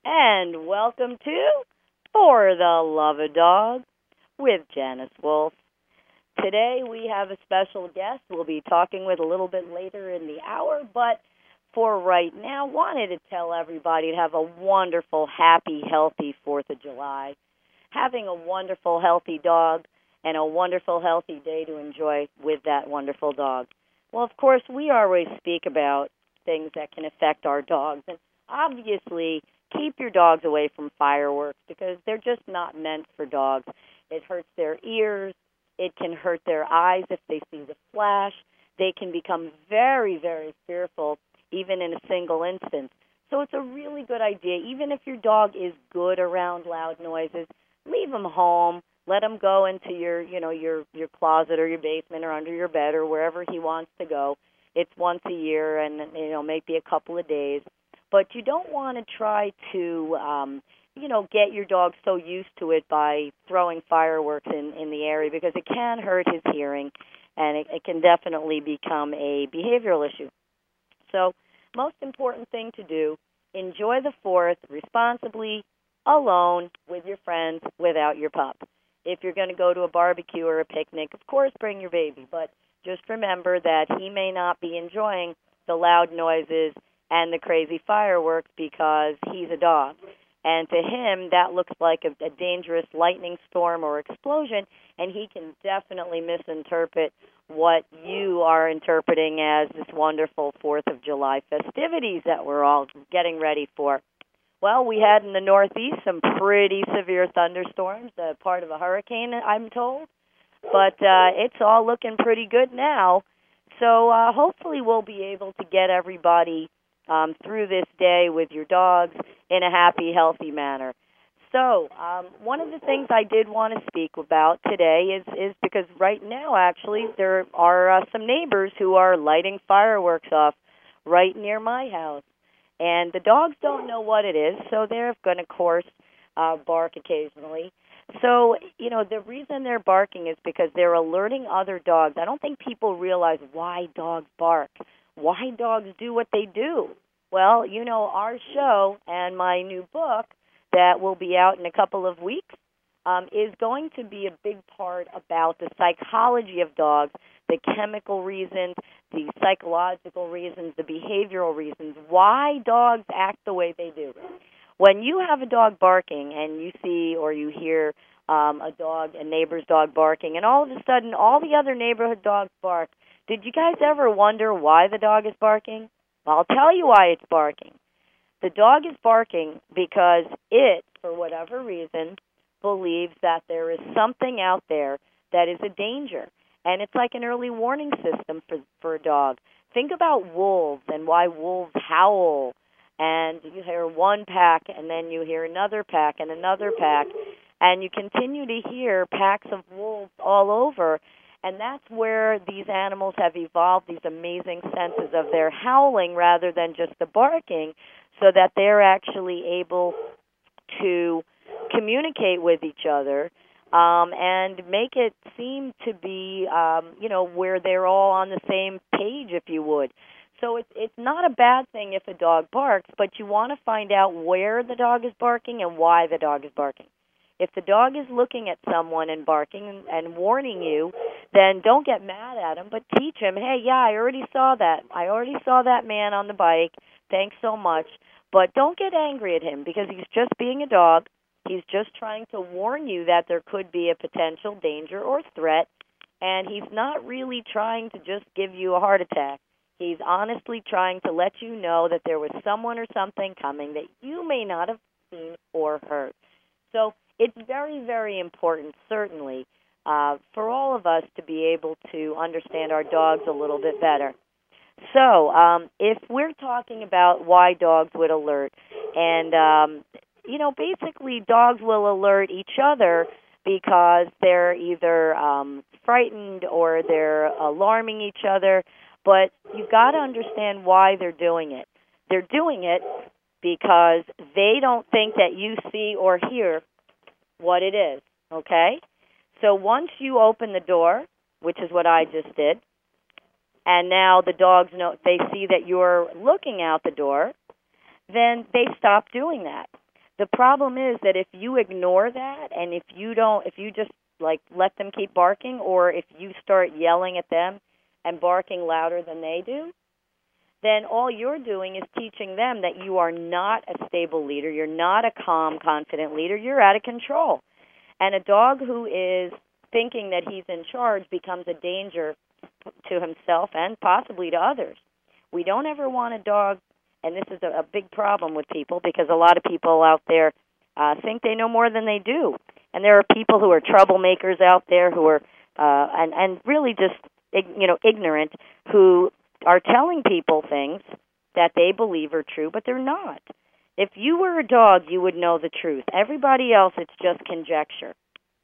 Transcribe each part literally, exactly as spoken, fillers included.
and welcome to For the Love of Dogs with Janice Wolf. Today we have a special guest we'll be talking with a little bit later in the hour, but for right now, wanted to tell everybody to have a wonderful, happy, healthy fourth of July. Having a wonderful, healthy dog and a wonderful, healthy day to enjoy with that wonderful dog. Well, of course, we always speak about things that can affect our dogs, and obviously, keep your dogs away from fireworks because they're just not meant for dogs. It hurts their ears. It can hurt their eyes if they see the flash. They can become very, very fearful even in a single instance. So it's a really good idea. Even if your dog is good around loud noises, leave him home. Let him go into your, you know, your, your closet or your basement or under your bed or wherever he wants to go. It's once a year and, you know, maybe a couple of days. But you don't want to try to, um, you know, get your dog so used to it by throwing fireworks in, in the area because it can hurt his hearing and it, it can definitely become a behavioral issue. So most important thing to do, enjoy the fourth responsibly, alone, with your friends, without your pup. If you're going to go to a barbecue or a picnic, of course bring your baby, but just remember that he may not be enjoying the loud noises and the crazy fireworks because he's a dog. And to him, that looks like a, a dangerous lightning storm or explosion, and he can definitely misinterpret what you are interpreting as this wonderful fourth of July festivities that we're all getting ready for. Well, we had in the Northeast some pretty severe thunderstorms, uh, part of a hurricane, I'm told. But uh, it's all looking pretty good now. So uh, hopefully we'll be able to get everybody Um, through this day with your dogs in a happy, healthy manner. So um, one of the things I did want to speak about today is, is because right now, actually, there are uh, some neighbors who are lighting fireworks off right near my house. And the dogs don't know what it is, so they're going to, of course, uh, bark occasionally. So, you know, the reason they're barking is because they're alerting other dogs. I don't think people realize why dogs bark. Why dogs do what they do. Well, you know, our show and my new book that will be out in a couple of weeks um, is going to be a big part about the psychology of dogs, the chemical reasons, the psychological reasons, the behavioral reasons, why dogs act the way they do. When you have a dog barking and you see or you hear um, a dog, a neighbor's dog barking, and all of a sudden all the other neighborhood dogs bark, did you guys ever wonder why the dog is barking? Well, I'll tell you why it's barking. The dog is barking because it, for whatever reason, believes that there is something out there that is a danger. And it's like an early warning system for, for a dog. Think about wolves and why wolves howl. And you hear one pack, and then you hear another pack and another pack. And you continue to hear packs of wolves all over. And that's where these animals have evolved these amazing senses of their howling rather than just the barking, so that they're actually able to communicate with each other um, and make it seem to be, um, you know, where they're all on the same page, if you would. So it's it's not a bad thing if a dog barks, but you want to find out where the dog is barking and why the dog is barking. If the dog is looking at someone and barking and, and warning you, then don't get mad at him, but teach him, hey, yeah, I already saw that. I already saw that man on the bike. Thanks so much. But don't get angry at him because he's just being a dog. He's just trying to warn you that there could be a potential danger or threat, and he's not really trying to just give you a heart attack. He's honestly trying to let you know that there was someone or something coming that you may not have seen or heard. So it's very, very important, certainly, uh, for all of us to be able to understand our dogs a little bit better. So um, if we're talking about why dogs would alert, and, um, you know, basically dogs will alert each other because they're either um, frightened or they're alarming each other, but you've got to understand why they're doing it. They're doing it because they don't think that you see or hear what it is, okay? So once you open the door, which is what I just did, and now the dogs know, they see that you're looking out the door, then they stop doing that. The problem is that if you ignore that, and if you don't, if you just like let them keep barking, or if you start yelling at them and barking louder than they do, then all you're doing is teaching them that you are not a stable leader. You're not a calm, confident leader. You're out of control. And a dog who is thinking that he's in charge becomes a danger to himself and possibly to others. We don't ever want a dog, and this is a, a big problem with people because a lot of people out there uh, think they know more than they do. And there are people who are troublemakers out there who are, uh, and, and really just, you know, ignorant, who are telling people things that they believe are true, but they're not. If you were a dog, you would know the truth. Everybody else, it's just conjecture.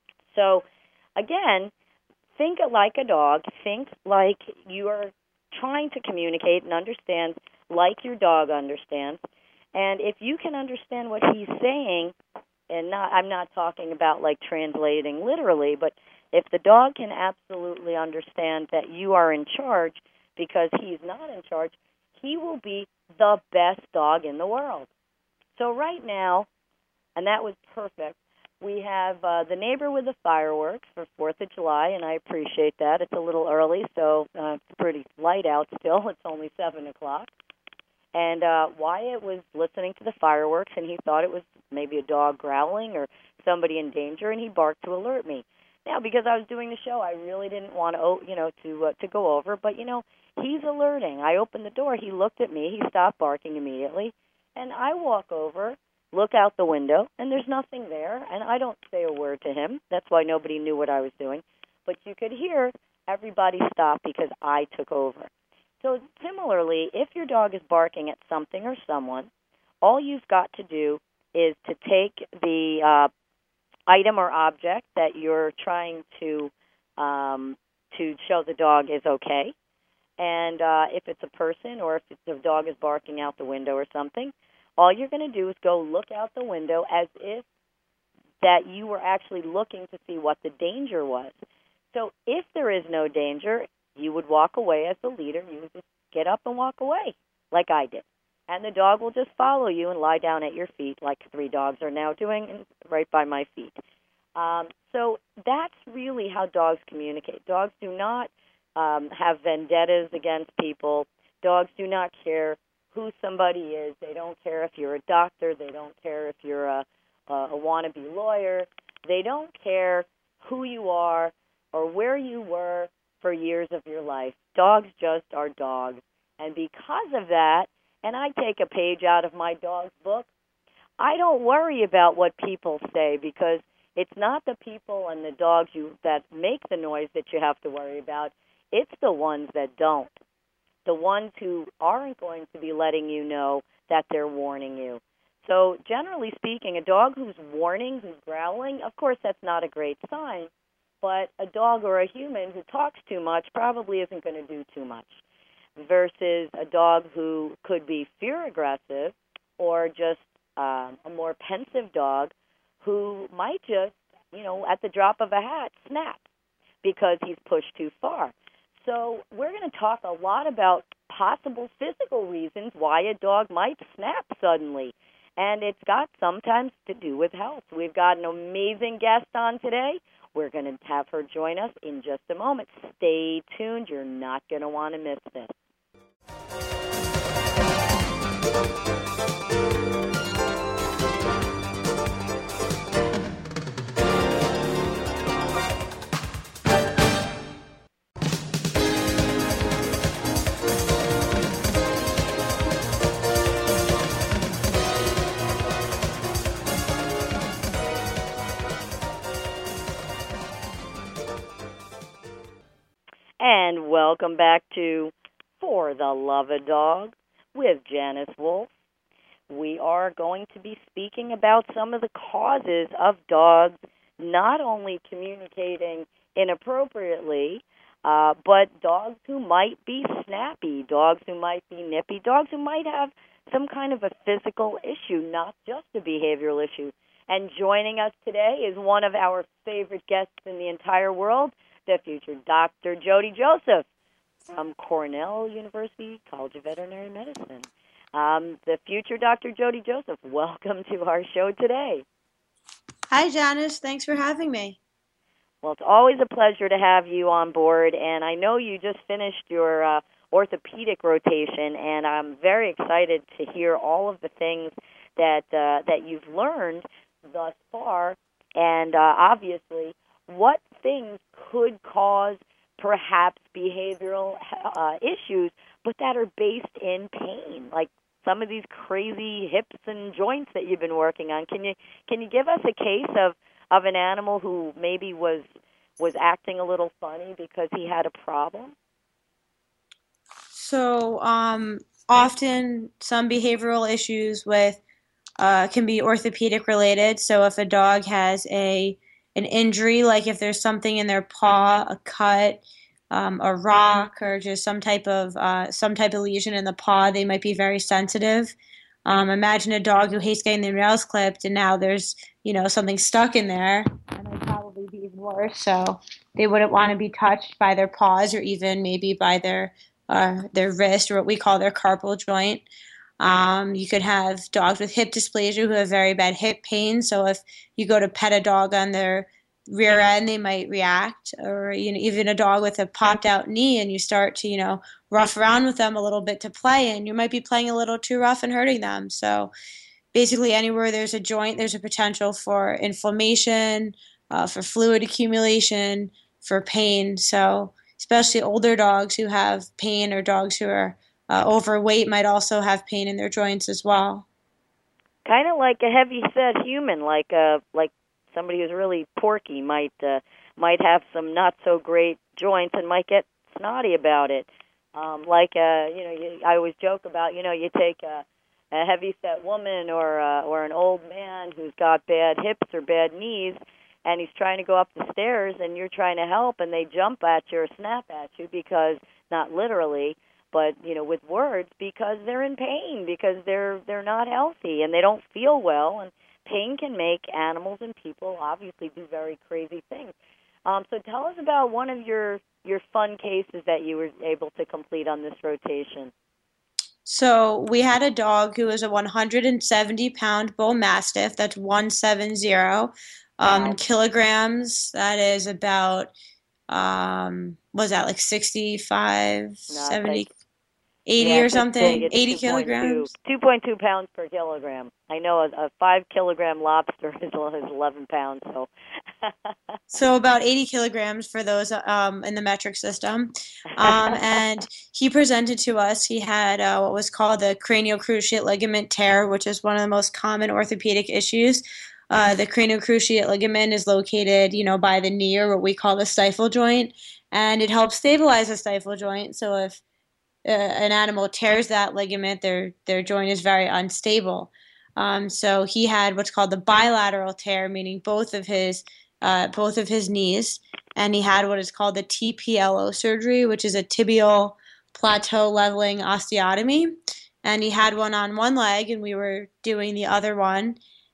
So, again, think like a dog. Think like you are trying to communicate and understand like your dog understands. And if you can understand what he's saying, and not, I'm not talking about like translating literally, but if the dog can absolutely understand that you are in charge because he's not in charge, he will be the best dog in the world. So right now, and that was perfect, we have uh, the neighbor with the fireworks for fourth of July, and I appreciate that. It's a little early, so uh, it's pretty light out still. It's only seven o'clock. And uh, Wyatt was listening to the fireworks, and he thought it was maybe a dog growling or somebody in danger, and he barked to alert me. Now, because I was doing the show, I really didn't want to, you know, to uh, to go over. But you know, he's alerting. I opened the door. He looked at me. He stopped barking immediately, and I walk over, look out the window, and there's nothing there. And I don't say a word to him. That's why nobody knew what I was doing. But you could hear everybody stop because I took over. So similarly, if your dog is barking at something or someone, all you've got to do is to take the uh, item or object that you're trying to um, to show the dog is okay, and uh, if it's a person or if the dog is barking out the window or something, all you're going to do is go look out the window as if that you were actually looking to see what the danger was. So if there is no danger, you would walk away as the leader. You would just get up and walk away like I did. And the dog will just follow you and lie down at your feet like three dogs are now doing right by my feet. Um, so that's really how dogs communicate. Dogs do not um, have vendettas against people. Dogs do not care who somebody is. They don't care if you're a doctor. They don't care if you're a, a, a wannabe lawyer. They don't care who you are or where you were for years of your life. Dogs just are dogs. And because of that, and I take a page out of my dog's book, I don't worry about what people say because it's not the people and the dogs you that make the noise that you have to worry about. It's the ones that don't. The ones who aren't going to be letting you know that they're warning you. So generally speaking, a dog who's warning, who's growling, of course that's not a great sign. But a dog or a human who talks too much probably isn't going to do too much, versus a dog who could be fear-aggressive or just um, a more pensive dog who might just, you know, at the drop of a hat, snap because he's pushed too far. So we're going to talk a lot about possible physical reasons why a dog might snap suddenly. And it's got sometimes to do with health. We've got an amazing guest on today. We're going to have her join us in just a moment. Stay tuned. You're not going to want to miss this. And welcome back to For the Love of Dog with Janice Wolf. We are going to be speaking about some of the causes of dogs not only communicating inappropriately, uh, but dogs who might be snappy, dogs who might be nippy, dogs who might have some kind of a physical issue, not just a behavioral issue. And joining us today is one of our favorite guests in the entire world, the future Doctor Jody Joseph from Cornell University College of Veterinary Medicine. Um, the future Doctor Jody Joseph, welcome to our show today. Hi, Janice. Thanks for having me. Well, it's always a pleasure to have you on board, and I know you just finished your uh, orthopedic rotation, and I'm very excited to hear all of the things that uh, that you've learned thus far, and uh, obviously, what things could cause perhaps behavioral uh, issues, but that are based in pain, like some of these crazy hips and joints that you've been working on. Can you can you give us a case of of an animal who maybe was was acting a little funny because he had a problem? So, um, often some behavioral issues with uh, can be orthopedic related. So, if a dog has a an injury, like if there's something in their paw, a cut, um, a rock, or just some type of uh, some type of lesion in the paw, they might be very sensitive. Um, imagine a dog who hates getting their nails clipped, and now there's you know something stuck in there, and it'd probably be even worse. So they wouldn't want to be touched by their paws or even maybe by their uh, their wrist or what we call their carpal joint. Um, you could have dogs with hip dysplasia who have very bad hip pain. So if you go to pet a dog on their rear end, they might react. Or you know, even a dog with a popped out knee, and you start to you know rough around with them a little bit to play, and you might be playing a little too rough and hurting them. So basically, anywhere there's a joint, there's a potential for inflammation, uh, for fluid accumulation, for pain. So especially older dogs who have pain or dogs who are uh, overweight might also have pain in their joints as well. Kind of like a heavy set human, like uh like somebody who's really porky might uh, might have some not so great joints and might get snotty about it. Um, like uh, you know, you, I always joke about you know you take a, a heavy set woman or uh, or an old man who's got bad hips or bad knees, and he's trying to go up the stairs, and you're trying to help, and they jump at you or snap at you because not literally, but you know with words, because they're in pain, because they're they're not healthy and they don't feel well, and pain can make animals and people obviously do very crazy things. Um, so tell us about one of your your fun cases that you were able to complete on this rotation. So we had a dog who was a one hundred seventy pound bull mastiff. That's one seventy. Um, in Wow. kilograms, that is about um, was that like sixty-five, No, it's like, seventy, eighty yeah, or it's it's big. something? It's eighty two point two, kilograms. two point two pounds per kilogram. I know a, a five kilogram lobster is eleven pounds. So, So about eighty kilograms for those um, in the metric system. Um, and he presented to us, he had uh, what was called the cranial-cruciate ligament tear, which is one of the most common orthopedic issues. Uh, the cranial-cruciate ligament is located, you know, by the knee or what we call the stifle joint, and it helps stabilize the stifle joint. So if uh, an animal tears that ligament, their their joint is very unstable. Um, so he had what's called the bilateral tear, meaning both of his uh, both of his knees, and he had what is called the T P L O surgery, which is a tibial plateau leveling osteotomy. And he had one on one leg, and we were doing the other one.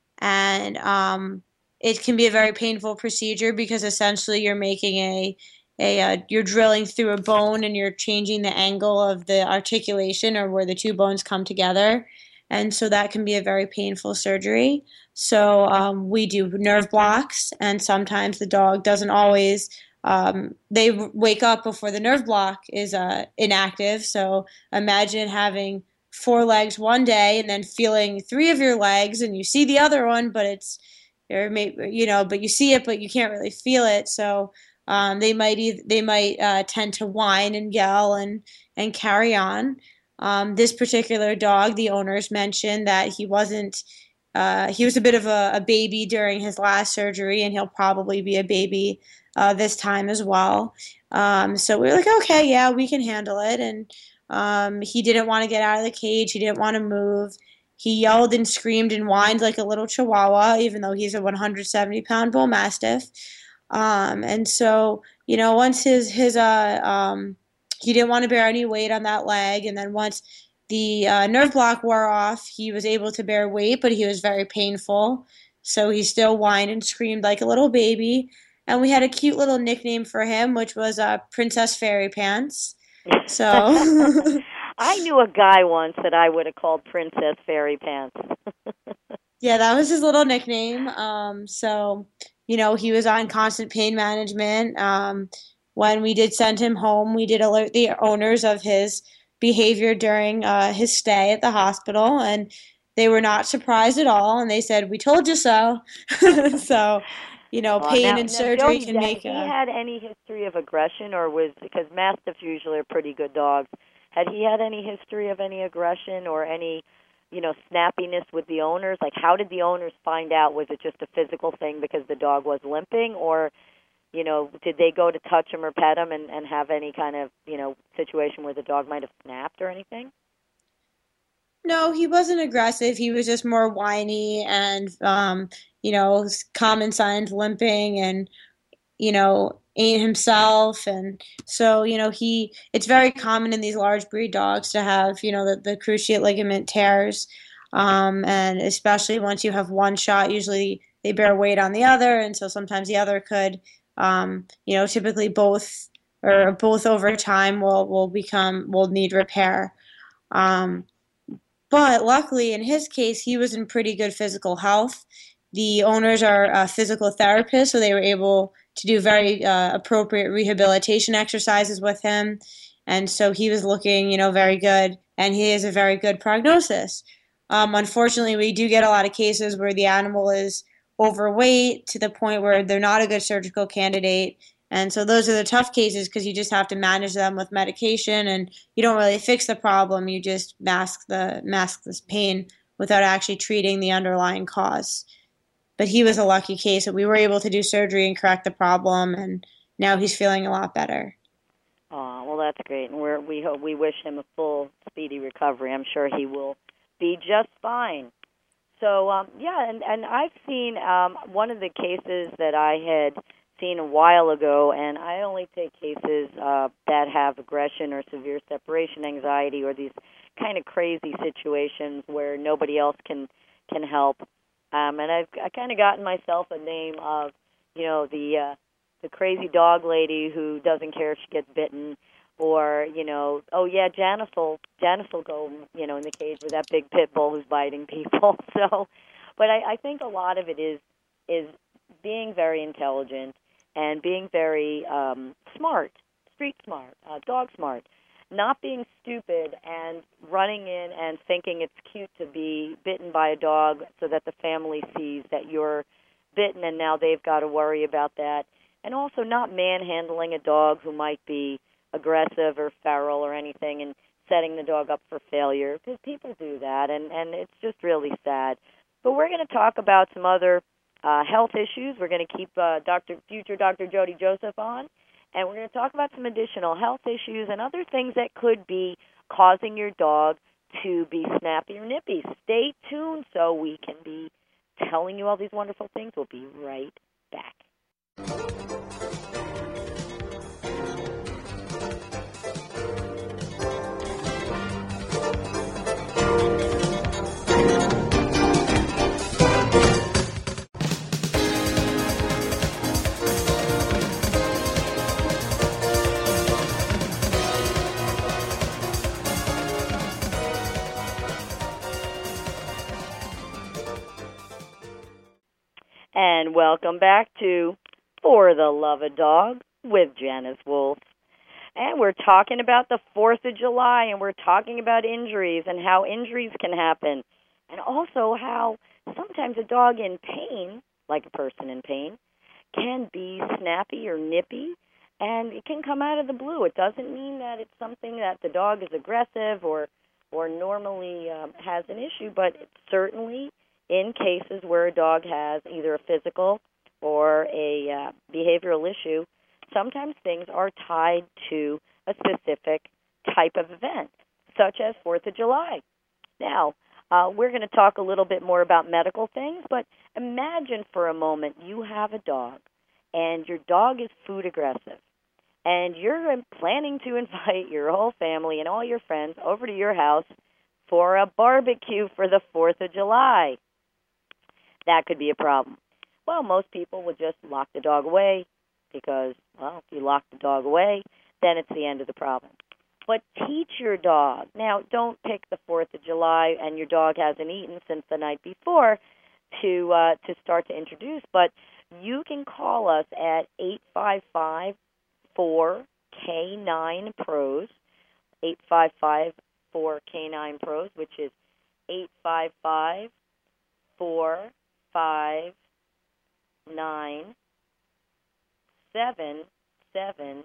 And um, it can be a very painful procedure because essentially you're making a a uh, you're drilling through a bone and you're changing the angle of the articulation or where the two bones come together, and so that can be a very painful surgery. So um, we do nerve blocks, and sometimes the dog doesn't always. Um, they wake up before the nerve block is uh, inactive. So imagine having four legs one day and then feeling three of your legs, and you see the other one, but it's or maybe you know, but you see it, but you can't really feel it. So um, they might either, they might uh, tend to whine and yell and and carry on. Um, this particular dog, the owners mentioned that he wasn't. Uh, he was a bit of a, a baby during his last surgery, and he'll probably be a baby uh, this time as well. Um, so we were like, okay, yeah, we can handle it. And um, he didn't want to get out of the cage. He didn't want to move. He yelled and screamed and whined like a little chihuahua, even though he's a one hundred seventy pound bull mastiff. Um, and so, you know, once his his uh um he didn't want to bear any weight on that leg, and then once the uh, nerve block wore off, he was able to bear weight, but he was very painful. So he still whined and screamed like a little baby. And we had a cute little nickname for him, which was uh, Princess Fairy Pants. So I knew a guy once that I would have called Princess Fairy Pants. Yeah, that was his little nickname. Um, so, you know, he was on constant pain management. Um, when we did send him home, we did alert the owners of his behavior during uh, his stay at the hospital, and they were not surprised at all. And they said, "We told you so." So, you know, Uh, pain now, and now, surgery Jody, can had make he a. had any history of aggression, or was because Mastiffs usually are pretty good dogs? Had he had any history of any aggression or any, you know, snappiness with the owners? Like, how did the owners find out? Was it just a physical thing because the dog was limping, or, you know, did they go to touch him or pet him and, and have any kind of, you know, situation where the dog might have snapped or anything? No, he wasn't aggressive. He was just more whiny and, um, you know, common signs limping and you know, ate himself. And so, you know, he, it's very common in these large breed dogs to have, you know, the, the cruciate ligament tears. Um, and especially once you have one shot, usually they bear weight on the other. And so sometimes the other could, um, you know, typically both or both over time will, will become, will need repair. Um, but luckily, in his case, he was in pretty good physical health. The owners are uh, physical therapists, so they were able to do very uh, appropriate rehabilitation exercises with him. And so he was looking, you know, very good, and he has a very good prognosis. Um, unfortunately, we do get a lot of cases where the animal is overweight to the point where they're not a good surgical candidate. And so those are the tough cases because you just have to manage them with medication and you don't really fix the problem. You just mask the mask this pain without actually treating the underlying cause. But he was a lucky case that we were able to do surgery and correct the problem, and now he's feeling a lot better. Oh, well, that's great, and we're, we hope we wish him a full, speedy recovery. I'm sure he will be just fine. So, um, yeah, and and I've seen um, one of the cases that I had seen a while ago, and I only take cases uh, that have aggression or severe separation anxiety or these kind of crazy situations where nobody else can can help. Um, and I've I kind of gotten myself a name of, you know, the uh, the crazy dog lady who doesn't care if she gets bitten, or, you know, oh yeah, Janice will Janice will go, you know, in the cage with that big pit bull who's biting people. So, but I, I think a lot of it is is being very intelligent and being very um, smart, street smart, uh, dog smart, not being stupid and running in and thinking it's cute to be bitten by a dog so that the family sees that you're bitten and now they've got to worry about that. And also not manhandling a dog who might be aggressive or feral or anything and setting the dog up for failure, because people do that, and, and it's just really sad. But we're going to talk about some other uh, health issues. We're going to keep uh, Doctor future Doctor Jody Joseph on, and we're going to talk about some additional health issues and other things that could be causing your dog to be snappy or nippy. Stay tuned so we can be telling you all these wonderful things. We'll be right back. And welcome back to For the Love of Dog with Janice Wolf. And we're talking about the fourth of July, and we're talking about injuries and how injuries can happen, and also how sometimes a dog in pain, like a person in pain, can be snappy or nippy, and it can come out of the blue. It doesn't mean that it's something that the dog is aggressive or, or normally um, has an issue, but it's certainly in cases where a dog has either a physical or a uh, behavioral issue, sometimes things are tied to a specific type of event, such as fourth of July. Now, uh, we're going to talk a little bit more about medical things, but imagine for a moment you have a dog, and your dog is food aggressive, and you're planning to invite your whole family and all your friends over to your house for a barbecue for the fourth of July. That could be a problem. Well, most people would just lock the dog away because, well, if you lock the dog away, then it's the end of the problem. but teach your dog. Now, don't pick the fourth of July and your dog hasn't eaten since the night before to uh, to start to introduce, but you can call us at eight five five, four K nine pros, eight five five, four K nine pros, which is eight five five, four five nine seven seven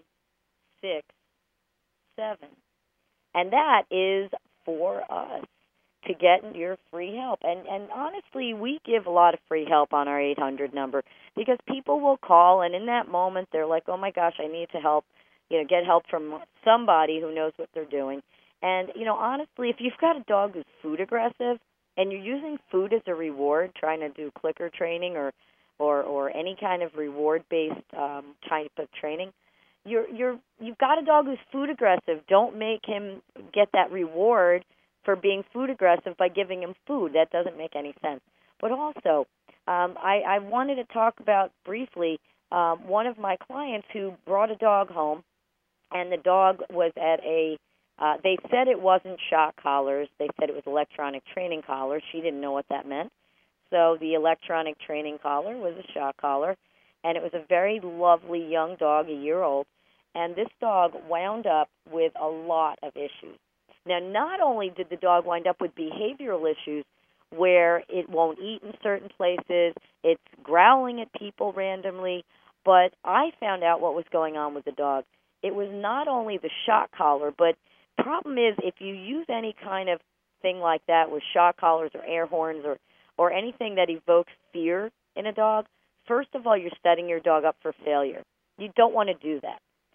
six seven. And that is for us to get your free help. And and honestly, we give a lot of free help on our eight hundred number because people will call, and in that moment they're like, "Oh my gosh, I need to help, you know, get help from somebody who knows what they're doing." And you know, honestly, if you've got a dog who's food aggressive and you're using food as a reward, trying to do clicker training or or or any kind of reward-based um, type of training, you're you're you've got a dog who's food aggressive. Don't make him get that reward for being food aggressive by giving him food. That doesn't make any sense. But also, um, I, I wanted to talk about briefly um, one of my clients who brought a dog home, and the dog was at a, uh, they said it wasn't shock collars. They said it was electronic training collars. She didn't know what that meant. So the electronic training collar was a shock collar, and it was a very lovely young dog, a year old, and this dog wound up with a lot of issues. Now, not only did the dog wind up with behavioral issues where it won't eat in certain places, it's growling at people randomly, but I found out what was going on with the dog. It was not only the shock collar, but the problem is if you use any kind of thing like that with shock collars or air horns or, or anything that evokes fear in a dog, first of all, you're setting your dog up for failure. You don't want to do that,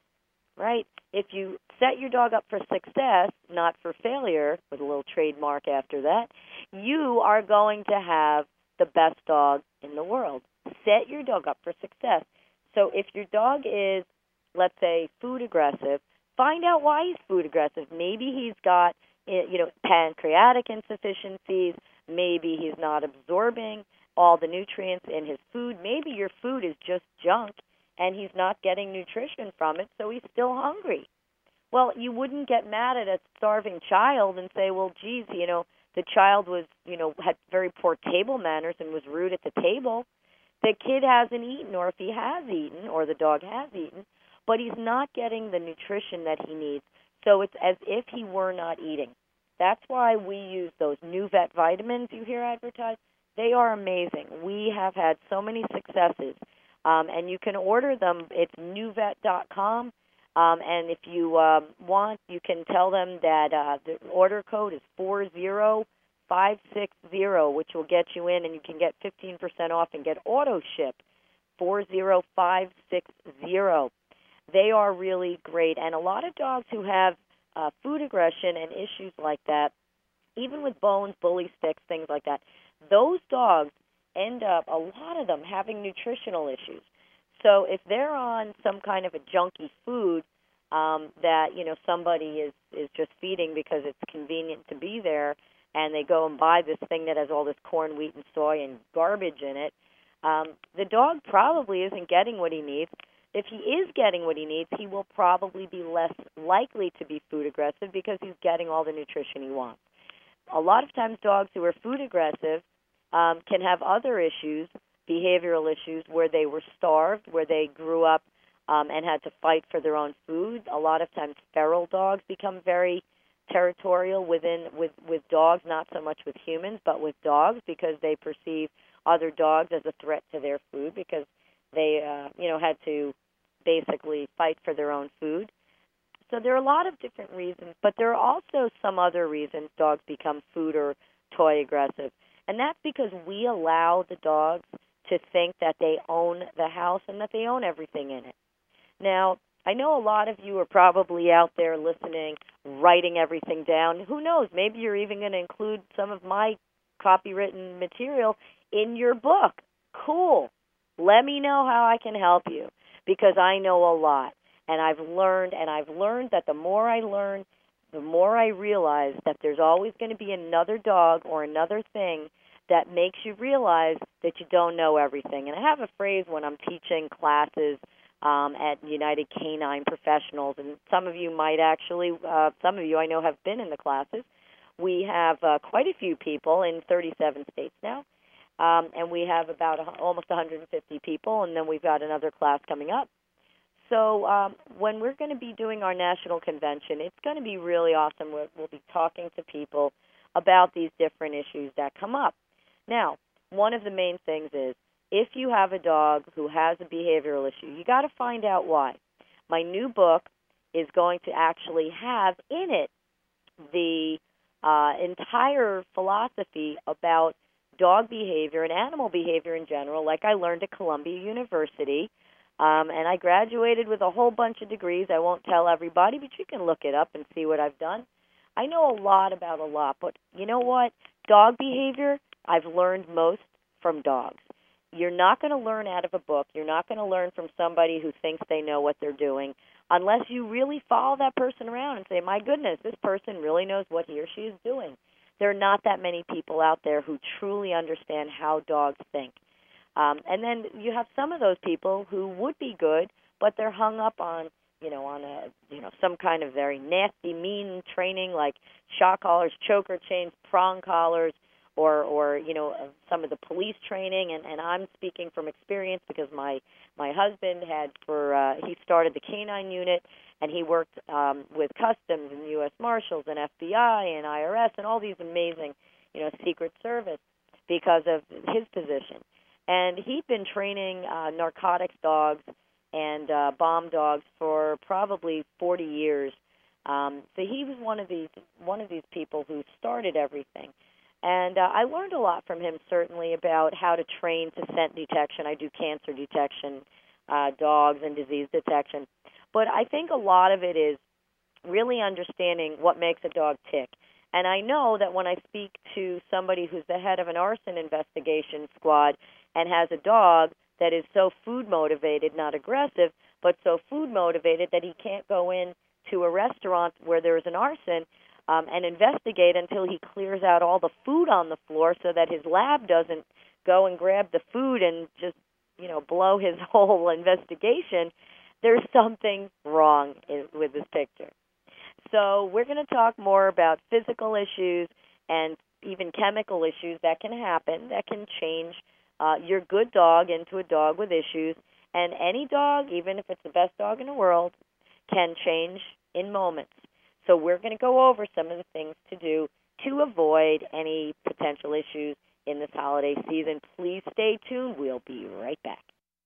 right? If you set your dog up for success, not for failure, with a little trademark after that, you are going to have the best dog in the world. Set your dog up for success. So if your dog is, let's say, food aggressive, find out why he's food aggressive. Maybe he's got, you know, pancreatic insufficiencies. Maybe he's not absorbing all the nutrients in his food. Maybe your food is just junk and he's not getting nutrition from it, so he's still hungry. Well, you wouldn't get mad at a starving child and say, well, geez, you know, the child was, you know, had very poor table manners and was rude at the table. The kid hasn't eaten, or if he has eaten, or the dog has eaten, but he's not getting the nutrition that he needs. So it's as if he were not eating. That's why we use those NuVet vitamins you hear advertised. They are amazing. We have had so many successes. Um, and you can order them. It's nu vet dot com. Um, and if you um, want, you can tell them that uh, the order code is four zero five six zero, which will get you in, and you can get fifteen percent off and get auto ship, four zero five six zero. They are really great. And a lot of dogs who have uh, food aggression and issues like that, even with bones, bully sticks, things like that, those dogs end up, a lot of them, having nutritional issues. So if they're on some kind of a junky food um, that, you know, somebody is, is just feeding because it's convenient to be there, and they go and buy this thing that has all this corn, wheat, and soy and garbage in it, um, the dog probably isn't getting what he needs. If he is getting what he needs, he will probably be less likely to be food aggressive because he's getting all the nutrition he wants. A lot of times dogs who are food aggressive um, can have other issues, behavioral issues, where they were starved, where they grew up um, and had to fight for their own food. A lot of times feral dogs become very territorial within with, with dogs, not so much with humans, but with dogs, because they perceive other dogs as a threat to their food because they uh, you know, had to basically fight for their own food. So there are a lot of different reasons, but there are also some other reasons dogs become food or toy aggressive. And that's because we allow the dogs to think that they own the house and that they own everything in it. Now, I know a lot of you are probably out there listening, writing everything down. Who knows? Maybe you're even going to include some of my copywritten material in your book. Cool. Let me know how I can help you, because I know a lot. And I've learned, and I've learned that the more I learn, the more I realize that there's always going to be another dog or another thing that makes you realize that you don't know everything. And I have a phrase when I'm teaching classes um, at United Canine Professionals. And some of you might actually, uh, some of you I know have been in the classes. We have uh, quite a few people in thirty-seven states now. Um, and we have about a, almost one hundred fifty people, and then we've got another class coming up. So um, when we're going to be doing our national convention, it's going to be really awesome. We'll, we'll be talking to people about these different issues that come up. Now, one of the main things is if you have a dog who has a behavioral issue, you got to find out why. My new book is going to actually have in it the uh, entire philosophy about dog behavior and animal behavior in general, like I learned at Columbia University. Um, and I graduated with a whole bunch of degrees. I won't tell everybody, but you can look it up and see what I've done. I know a lot about a lot, but you know what? Dog behavior, I've learned most from dogs. You're not going to learn out of a book. You're not going to learn from somebody who thinks they know what they're doing unless you really follow that person around and say, my goodness, this person really knows what he or she is doing. There are not that many people out there who truly understand how dogs think. Um, and then you have some of those people who would be good, but they're hung up on, you know, on a, you know, some kind of very nasty, mean training like shock collars, choker chains, prong collars, or, or you know, uh, some of the police training. And, and I'm speaking from experience because my, my husband had for, uh, he started the canine unit, and he worked um, with Customs and U S Marshals and F B I and I R S and all these amazing, you know, Secret Service because of his position. And he'd been training uh, narcotics dogs and uh, bomb dogs for probably forty years. Um, so he was one of these one of these people who started everything. And uh, I learned a lot from him, certainly, about how to train to scent detection. I do cancer detection, uh, dogs, and disease detection. But I think a lot of it is really understanding what makes a dog tick. And I know that when I speak to somebody who's the head of an arson investigation squad and has a dog that is so food-motivated, not aggressive, but so food-motivated that he can't go in to a restaurant where there's an arson um, and investigate until he clears out all the food on the floor so that his lab doesn't go and grab the food and just, you know, blow his whole investigation, there's something wrong in, with this picture. So we're going to talk more about physical issues and even chemical issues that can happen, that can change uh, your good dog into a dog with issues. And any dog, even if it's the best dog in the world, can change in moments. So we're going to go over some of the things to do to avoid any potential issues in this holiday season. Please stay tuned. We'll be right back.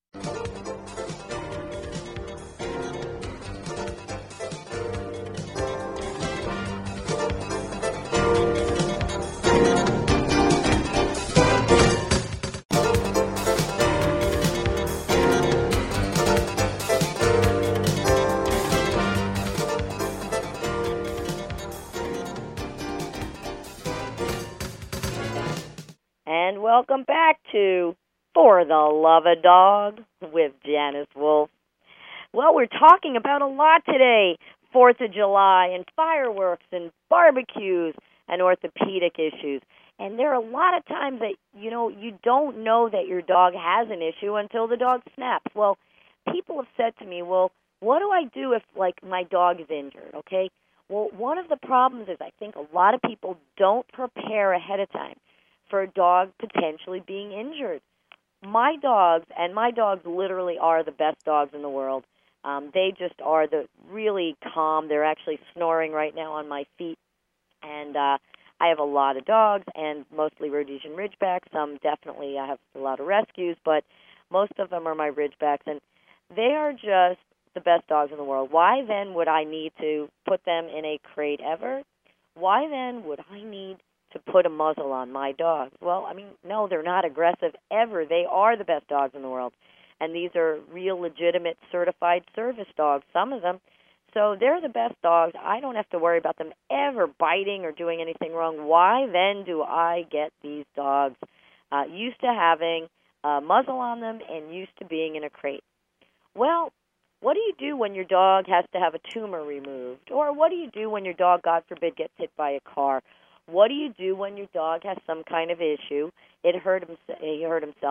And welcome back to For the Love of Dog with Janice Wolf. Well, we're talking about a lot today. Fourth of July and fireworks and barbecues and orthopedic issues. And there are a lot of times that, you know, you don't know that your dog has an issue until the dog snaps. Well, people have said to me, well, what do I do if, like, my dog is injured, okay? Well, one of the problems is I think a lot of people don't prepare ahead of time for a dog potentially being injured. My dogs, and my dogs literally are the best dogs in the world. Um, they just are the really calm. They're actually snoring right now on my feet. And uh, I have a lot of dogs, and mostly Rhodesian Ridgebacks. Some definitely I have a lot of rescues, but most of them are my Ridgebacks. And they are just the best dogs in the world. Why then would I need to put them in a crate ever? Why then would I need to put a muzzle on my dogs? Well, I mean, no, they're not aggressive ever. They are the best dogs in the world. And these are real, legitimate, certified service dogs, some of them. So they're the best dogs. I don't have to worry about them ever biting or doing anything wrong. Why then do I get these dogs uh, used to having a muzzle on them and used to being in a crate? Well, what do you do when your dog has to have a tumor removed? Or what do you do when your dog, God forbid, gets hit by a car? What do you do when your dog has some kind of issue? It hurt him, he hurt himself,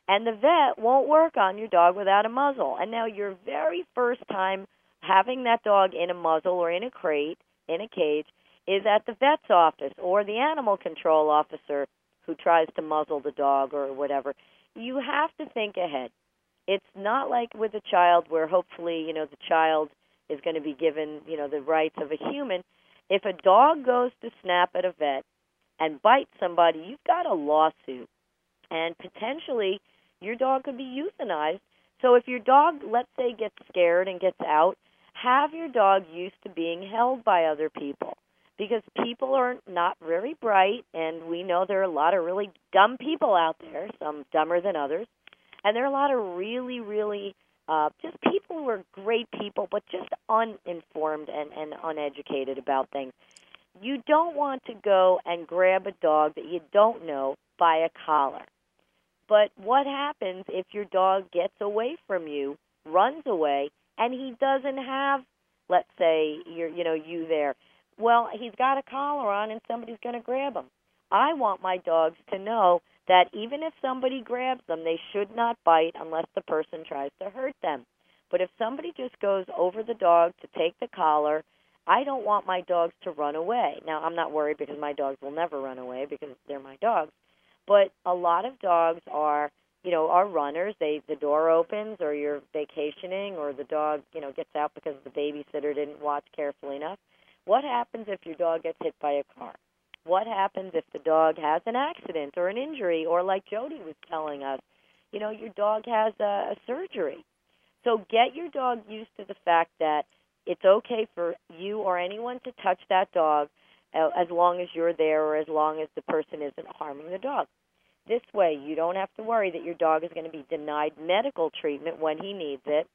And the vet won't work on your dog without a muzzle. And now your very first time having that dog in a muzzle or in a crate, in a cage, is at the vet's office or the animal control officer who tries to muzzle the dog or whatever. You have to think ahead. It's not like with a child where hopefully, you know, the child is going to be given, you know, the rights of a human. If a dog goes to snap at a vet and bites somebody, you've got a lawsuit. And potentially your dog could be euthanized. So if your dog, let's say, gets scared and gets out, have your dog used to being held by other people. Because people are not very bright, and we know there are a lot of really dumb people out there, some dumber than others. And there are a lot of really, really uh, just people who are great people, but just uninformed and, and uneducated about things. You don't want to go and grab a dog that you don't know by a collar. But what happens if your dog gets away from you, runs away, and he doesn't have, let's say, you're, you know, you there? Well, he's got a collar on and somebody's going to grab him. I want my dogs to know that even if somebody grabs them, they should not bite unless the person tries to hurt them. But if somebody just goes over the dog to take the collar, I don't want my dogs to run away. Now, I'm not worried because my dogs will never run away because they're my dogs. But a lot of dogs are, you know, are runners. They the door opens or you're vacationing or the dog, you know, gets out because the babysitter didn't watch carefully enough. What happens if your dog gets hit by a car? What happens if the dog has an accident or an injury, or like Jody was telling us, you know, your dog has a, a surgery? So get your dog used to the fact that it's okay for you or anyone to touch that dog uh, as long as you're there or as long as the person isn't harming the dog. This way, you don't have to worry that your dog is going to be denied medical treatment when he needs it,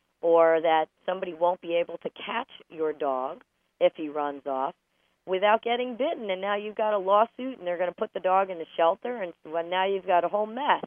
or that somebody won't be able to catch your dog if he runs off without getting bitten, and now you've got a lawsuit, and they're going to put the dog in the shelter, and well, now you've got a whole mess.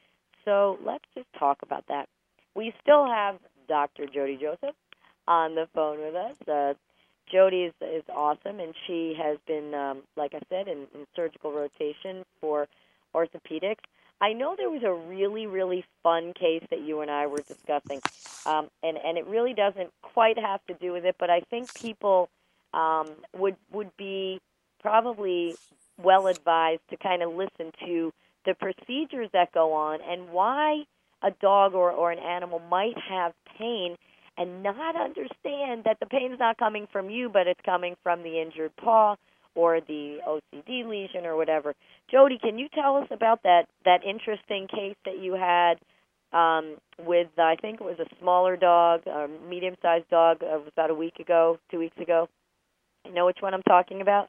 So let's just talk about that. We still have Doctor Jody Joseph on the phone with us. Uh, Jody is, is awesome, and she has been, um, like I said, in, in surgical rotation for orthopedics. I know there was a really, really fun case that you and I were discussing, um, and, and it really doesn't quite have to do with it, but I think people um, would would be probably well advised to kind of listen to the procedures that go on and why a dog or, or an animal might have pain and not understand that the pain's not coming from you, but it's coming from the injured paw or the O C D lesion or whatever. Jody, can you tell us about that, that interesting case that you had um, with, I think it was a smaller dog, a medium-sized dog, uh, about a week ago, two weeks ago? You know which one I'm talking about?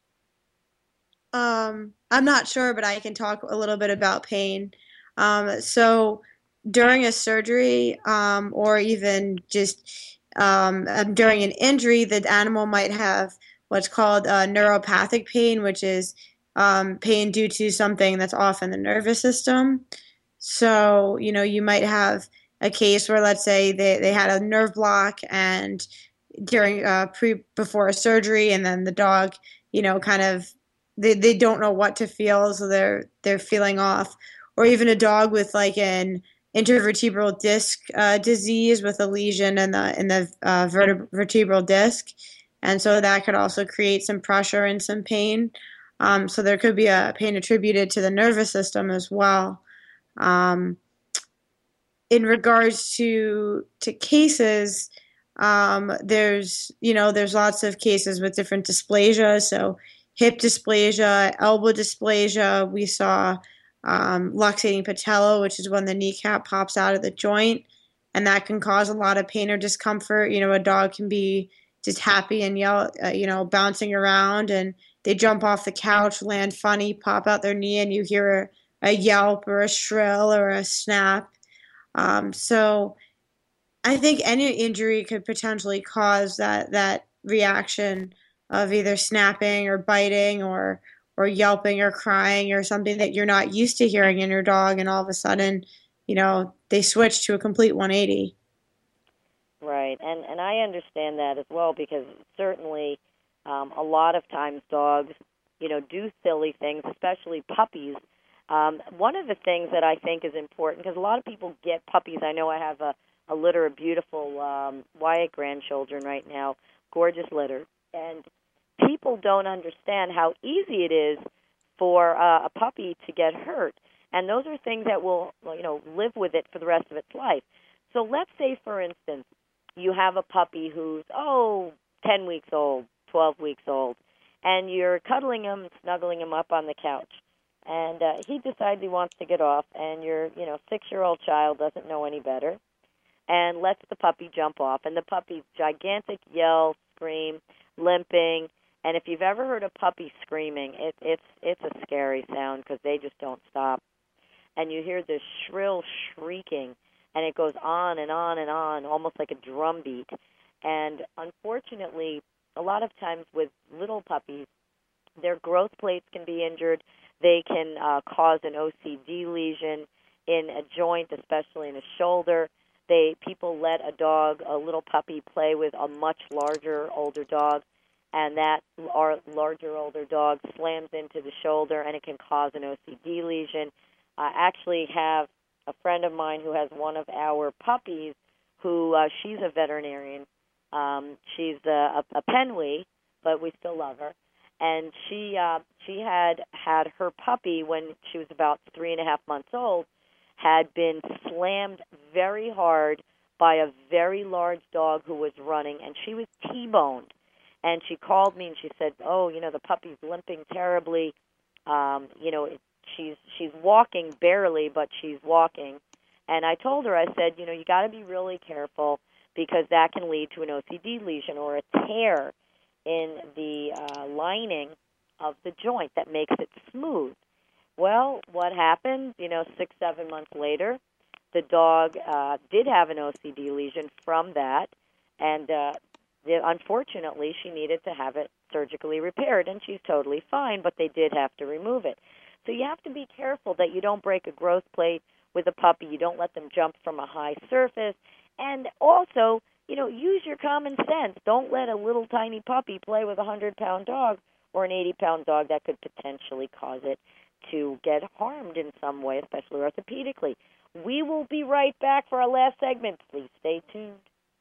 Um, I'm not sure, but I can talk a little bit about pain. Um, so during a surgery, um, or even just um, um, during an injury, the animal might have what's called uh, neuropathic pain, which is um, pain due to something that's off in the nervous system. So, you know, you might have a case where, let's say, they, they had a nerve block and during uh, pre before a surgery, and then the dog, you know, kind of they, they don't know what to feel, so they're they're feeling off, or even a dog with like an intervertebral disc uh, disease with a lesion in the in the uh, vertebr- vertebral disc, and so that could also create some pressure and some pain. Um, so there could be a pain attributed to the nervous system as well. Um, in regards to to cases, um, there's you know there's lots of cases with different dysplasia. So hip dysplasia, elbow dysplasia. We saw um, luxating patella, which is when the kneecap pops out of the joint, and that can cause a lot of pain or discomfort. You know, a dog can be just happy and yell, uh, you know, bouncing around, and they jump off the couch, land funny, pop out their knee, and you hear a, a yelp or a shrill or a snap. Um, so I think any injury could potentially cause that that reaction of either snapping or biting or or yelping or crying or something that you're not used to hearing in your dog, and all of a sudden, you know, they switch to a complete one eighty. Right, and and I understand that as well because certainly um, a lot of times dogs, you know, do silly things, especially puppies. Um, one of the things that I think is important, because a lot of people get puppies. I know I have a, a litter of beautiful um, Wyatt grandchildren right now, gorgeous litter, and people don't understand how easy it is for uh, a puppy to get hurt. And those are things that will, you know, live with it for the rest of its life. So let's say, for instance, you have a puppy who's, oh, ten weeks old, twelve weeks old, and you're cuddling him, snuggling him up on the couch. And uh, he decides he wants to get off, and your, you know, six-year-old child doesn't know any better and lets the puppy jump off. And the puppy, gigantic yell, scream, limping. And if you've ever heard a puppy screaming, it, it's it's a scary sound because they just don't stop. And you hear this shrill shrieking, and it goes on and on and on, almost like a drum beat. And unfortunately, a lot of times with little puppies, their growth plates can be injured. They can uh, cause an O C D lesion in a joint, especially in a shoulder. They people let a dog, a little puppy, play with a much larger, older dog, and that our larger, older dog slams into the shoulder, and it can cause an O C D lesion. I actually have a friend of mine who has one of our puppies who, uh, she's a veterinarian. Um, she's a, a, a Penwee, but we still love her. And she uh, she had had her puppy when she was about three and a half months old, had been slammed very hard by a very large dog who was running, and she was T-boned. And she called me and she said, "Oh, you know, the puppy's limping terribly. Um, you know, it, she's she's walking barely, but she's walking." And I told her, I said, "You know, you got to be really careful because that can lead to an O C D lesion or a tear in the uh, lining of the joint that makes it smooth." Well, what happened? You know, six, seven months later, the dog uh, did have an O C D lesion from that, and uh, the, unfortunately, she needed to have it surgically repaired, and she's totally fine, but they did have to remove it. So you have to be careful that you don't break a growth plate with a puppy. You don't let them jump from a high surface, and also, you know, use your common sense. Don't let a little tiny puppy play with a hundred-pound dog or an eighty-pound dog that could potentially cause it to get harmed in some way, especially orthopedically. We will be right back for our last segment. Please stay tuned.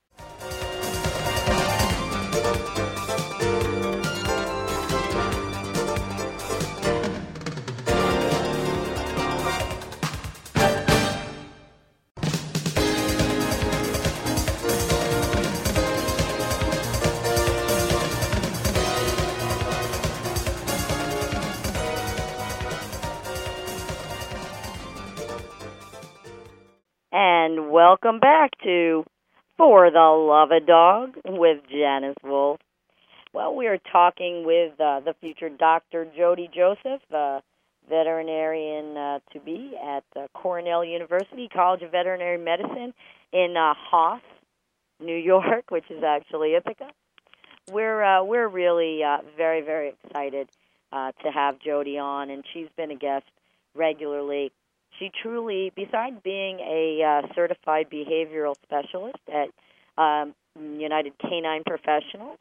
And welcome back to For the Love of Dog with Janice Wolf. Well, we are talking with uh, the future Doctor Jody Joseph, uh, veterinarian uh, to be at uh, Cornell University College of Veterinary Medicine in uh, Haas, New York, which is actually Ithaca. We're uh, we're really uh, very very excited uh, to have Jody on, and she's been a guest regularly. She truly, besides being a uh, certified behavioral specialist at um, United Canine Professionals,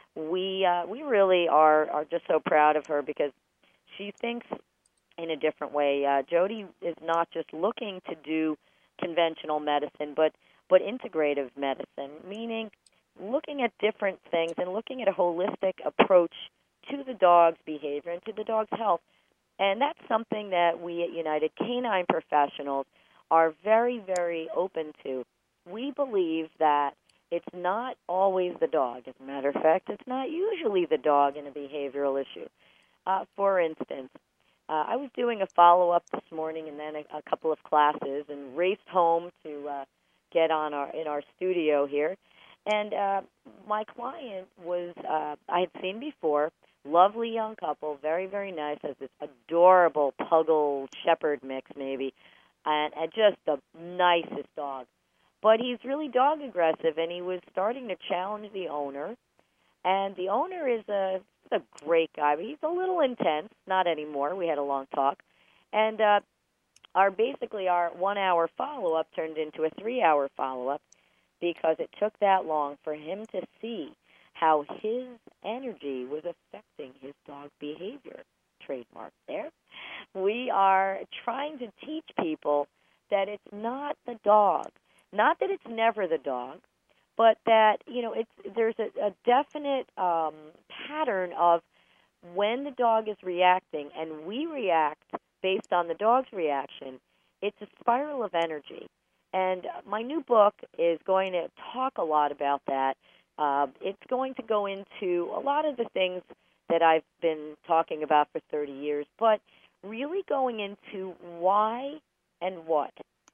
we uh, we really are, are just so proud of her because she thinks in a different way. Uh, Jody is not just looking to do conventional medicine, but, but integrative medicine, meaning looking at different things and looking at a holistic approach to the dog's behavior and to the dog's health. And that's something that we at United Canine Professionals are very, very open to. We believe that it's not always the dog. As a matter of fact, it's not usually the dog in a behavioral issue. Uh, for instance, uh, I was doing a follow-up this morning and then a, a couple of classes and raced home to uh, get on our in our studio here. And uh, my client was, uh, I had seen before, lovely young couple, very, very nice, has this adorable Puggle Shepherd mix maybe, and, and just the nicest dog. But he's really dog aggressive, and he was starting to challenge the owner. And the owner is a, a great guy, but he's a little intense, not anymore. We had a long talk. And uh, our basically our one-hour follow-up turned into a three-hour follow-up because it took that long for him to see how his energy was affecting his dog's behavior trademark there. We are trying to teach people that it's not the dog, not that it's never the dog, but that, you know, it's there's a, a definite um, pattern of when the dog is reacting and we react based on the dog's reaction. It's a spiral of energy. And my new book is going to talk a lot about that. Uh, it's going to go into a lot of the things that I've been talking about for thirty years, but really going into why and what.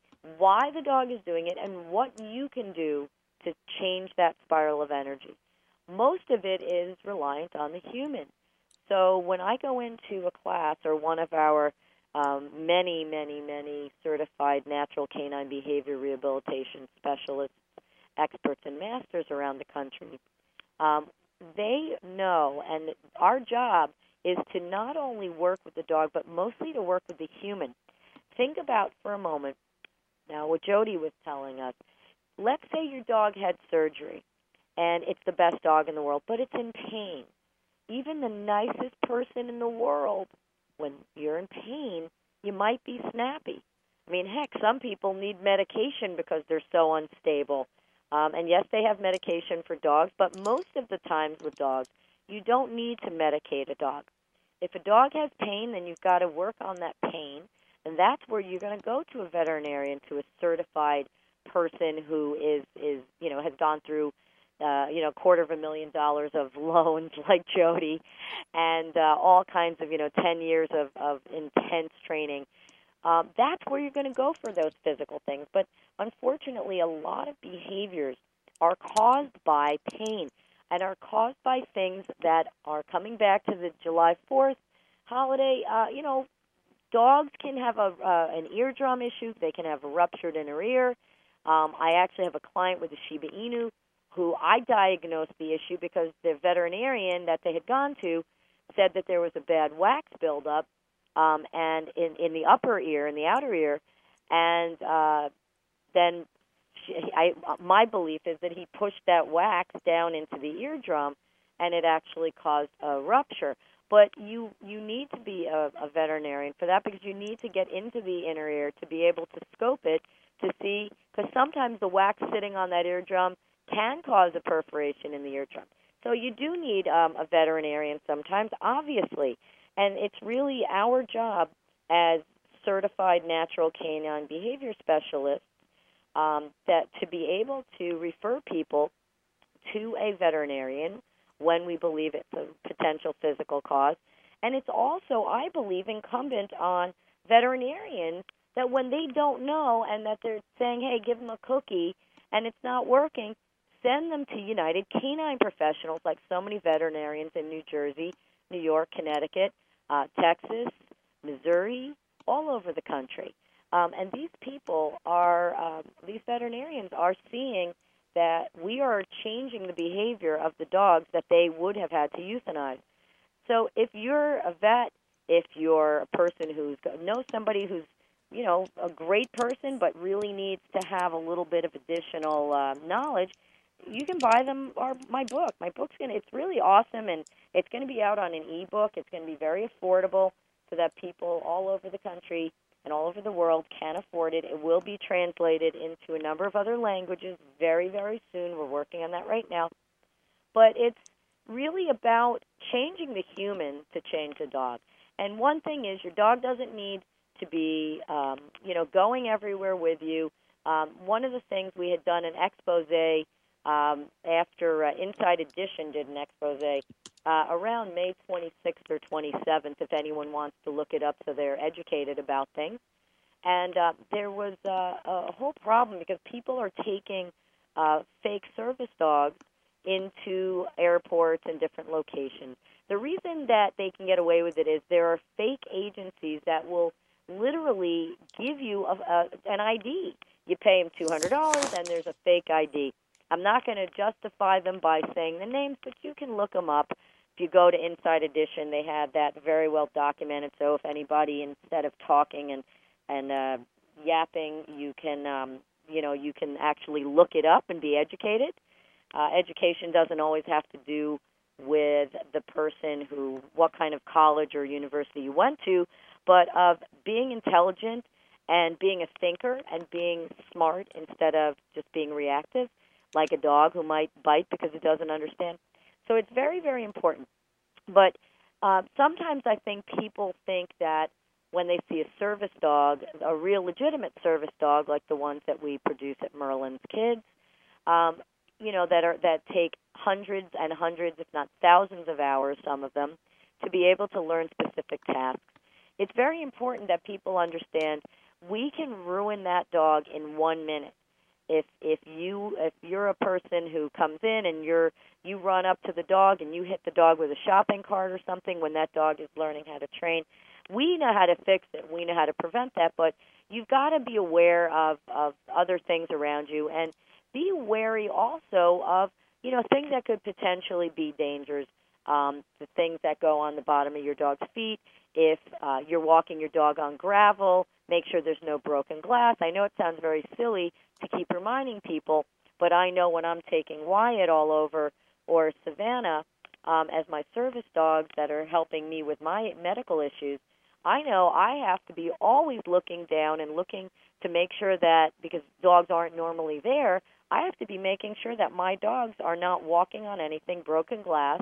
Why the dog is doing it and what you can do to change that spiral of energy. Most of it is reliant on the human. So when I go into a class or one of our um, many, many, many certified natural canine behavior rehabilitation specialists, experts, and masters around the country, um, they know, and our job is to not only work with the dog, but mostly to work with the human. Think about for a moment, now what Jody was telling us, let's say your dog had surgery, and it's the best dog in the world, but it's in pain. Even the nicest person in the world, when you're in pain, you might be snappy. I mean, heck, some people need medication because they're so unstable. Um, and yes, they have medication for dogs, but most of the times with dogs, you don't need to medicate a dog. If a dog has pain, then you've got to work on that pain, and that's where you're going to go to a veterinarian, to a certified person who is, is you know, has gone through Uh, you know, quarter of a million dollars of loans like Jody, and uh, all kinds of, you know, ten years of, of intense training. Um, that's where you're going to go for those physical things. But unfortunately, a lot of behaviors are caused by pain and are caused by things that are coming back to the July fourth holiday. Uh, you know, dogs can have a uh, an eardrum issue. They can have a ruptured inner ear. Um, I actually have a client with a Shiba Inu who I diagnosed the issue because the veterinarian that they had gone to said that there was a bad wax buildup um, and in, in the upper ear, in the outer ear, and uh, then she, I, my belief is that he pushed that wax down into the eardrum, and it actually caused a rupture. But you you need to be a, a veterinarian for that, because you need to get into the inner ear to be able to scope it to see, because sometimes the wax sitting on that eardrum can cause a perforation in the eardrum. So you do need um, a veterinarian sometimes, obviously, and it's really our job as certified natural canine behavior specialists um, that to be able to refer people to a veterinarian when we believe it's a potential physical cause. And it's also, I believe, incumbent on veterinarians that when they don't know and that they're saying, hey, give them a cookie, and it's not working, send them to United Canine Professionals, like so many veterinarians in New Jersey, New York, Connecticut, uh, Texas, Missouri, all over the country. Um, and these people are, um, these veterinarians are seeing that we are changing the behavior of the dogs that they would have had to euthanize. So if you're a vet, if you're a person who's knows somebody who's, you know, a great person but really needs to have a little bit of additional uh, knowledge, you can buy them or my book. My book's gonna it's really awesome, and it's going to be out on an ebook. It's going to be very affordable so that people all over the country and all over the world can afford it. It will be translated into a number of other languages very, very soon. We're working on that right now. But it's really about changing the human to change the dog. And one thing is, your dog doesn't need to be, um, you know, going everywhere with you. Um, one of the things we had done an expose um, after uh, Inside Edition did an expose uh, around May twenty-sixth or twenty-seventh, if anyone wants to look it up so they're educated about things. And uh, there was uh, a whole problem because people are taking uh, fake service dogs into airports and different locations. The reason that they can get away with it is there are fake agencies that will literally give you a, a, an I D. You pay them two hundred dollars and there's a fake I D. I'm not going to justify them by saying the names, but you can look them up. If you go to Inside Edition, they have that very well documented. So if anybody, instead of talking and and uh, yapping, you can um, you know you can actually look it up and be educated. Uh, education doesn't always have to do with the person who, what kind of college or university you went to, but of being intelligent and being a thinker and being smart instead of just being reactive, like a dog who might bite because it doesn't understand. So it's very, very important. But uh, sometimes I think people think that when they see a service dog, a real legitimate service dog like the ones that we produce at Merlin's Kids, um, you know, that are that take hundreds and hundreds, if not thousands of hours, some of them, to be able to learn specific tasks. It's very important that people understand we can ruin that dog in one minute. If if you if you're a person who comes in and you're you run up to the dog and you hit the dog with a shopping cart or something when that dog is learning how to train, we know how to fix it. We know how to prevent that, but you've got to be aware of, of other things around you and be wary also of, you know, things that could potentially be dangers, um, the things that go on the bottom of your dog's feet. If uh, you're walking your dog on gravel, make sure there's no broken glass. I know it sounds very silly to keep reminding people, but I know when I'm taking Wyatt all over or Savannah um, as my service dogs that are helping me with my medical issues, I know I have to be always looking down and looking to make sure that, because dogs aren't normally there, I have to be making sure that my dogs are not walking on anything, broken glass,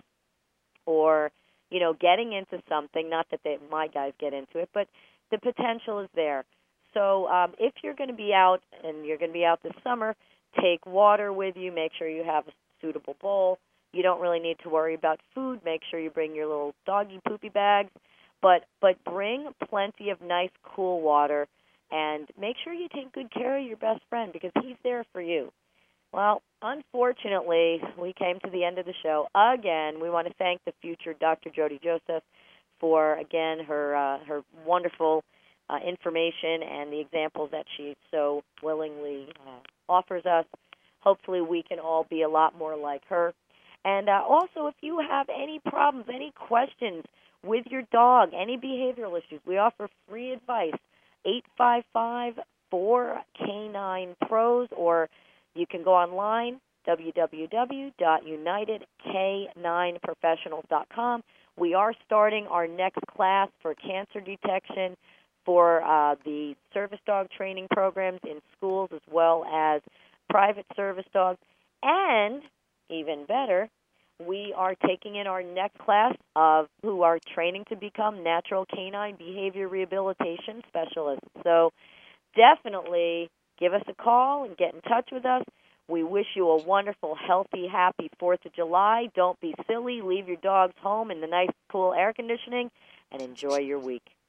or, you know, getting into something. Not that they, my guys get into it, but the potential is there. So um, if you're going to be out, and you're going to be out this summer, take water with you. Make sure you have a suitable bowl. You don't really need to worry about food. Make sure you bring your little doggy poopy bags. But but bring plenty of nice, cool water, and make sure you take good care of your best friend because he's there for you. Well, unfortunately, we came to the end of the show again. We want to thank the future Doctor Jody Joseph for, again, her uh, her wonderful uh, information and the examples that she so willingly uh, offers us. Hopefully, we can all be a lot more like her. And uh, also, if you have any problems, any questions with your dog, any behavioral issues, we offer free advice, eight five five, four K nine pros, or you can go online, w w w dot united k nine professionals dot com. We are starting our next class for cancer detection for uh, the service dog training programs in schools as well as private service dogs. And, even better, we are taking in our next class of who are training to become natural canine behavior rehabilitation specialists. So definitely give us a call and get in touch with us. We wish you a wonderful, healthy, happy fourth of July. Don't be silly. Leave your dogs home in the nice, cool air conditioning and enjoy your week.